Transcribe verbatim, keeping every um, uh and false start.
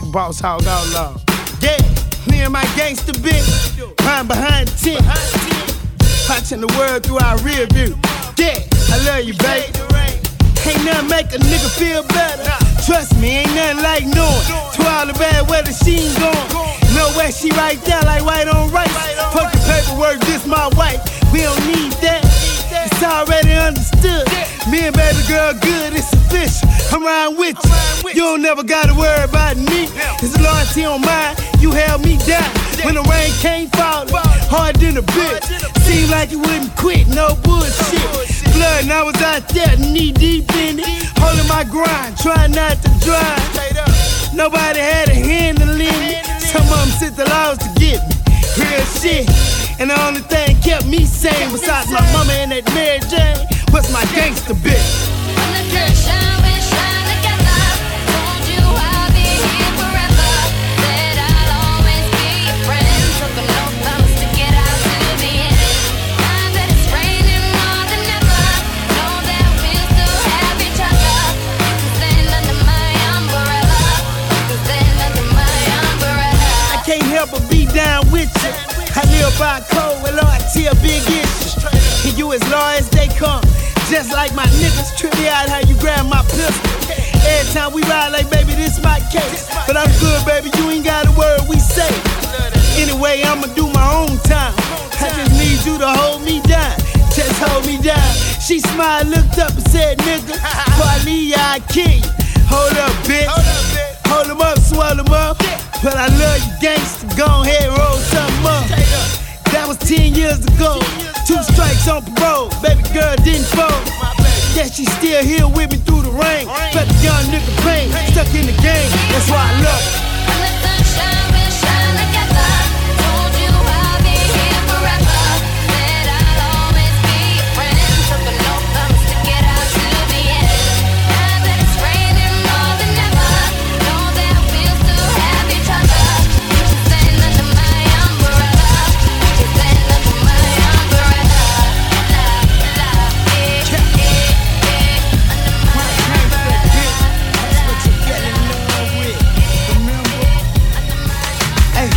Boss Hog Outlaw. Yeah, me and my gangster bitch, behind behind the tent, watching the world through our rear view. Yeah, I love you, baby. Ain't nothing make a nigga feel better. Trust me, ain't nothing like knowing to all the bad weather she ain't going. Know where she right there like white on rice. Fuck the paperwork, this my wife. We don't need that. It's already understood. Me and baby girl good, it's official. I'm riding with you. You don't never gotta worry about me. It's loyalty on mine. You held me down when the rain came falling hard than a bitch. Seemed like you wouldn't quit, no bullshit. Blood and I was out there knee deep in it, holding my grind, trying not to drive. Nobody had a hand to lend it. Some of them sent the laws to get me. Real shit. And the only thing kept me sane, besides my mama and that Mary Jane, was my gangster bitch. When the sun shine, we shine together. Told you I'll be here forever. Said I'll always be your friend. Took a no thumbs to get out to the end. Now that it's raining more than ever, know that we'll still have each other. You can stand under my umbrella. You can stand under my umbrella. I can't help but be down with you. I live by code with loyalty a big issue. And you as loyal as they come. Just like my niggas, trip me out how you grab my pistol. Every time we ride like, baby, this my case. But I'm good, baby, you ain't got a word we say. Anyway, I'ma do my own time. I just need you to hold me down. Just hold me down. She smiled, looked up and said, nigga, before I leave ya, I kill you. Hold up, bitch. Hold him up, swallow him up. But I love you, gangster. Go ahead, roll something up. That was ten years ago. Two strikes on parole. Baby girl didn't fold. Yeah, she still here with me through the rain. But the young nigga pain, stuck in the game. That's why I love her.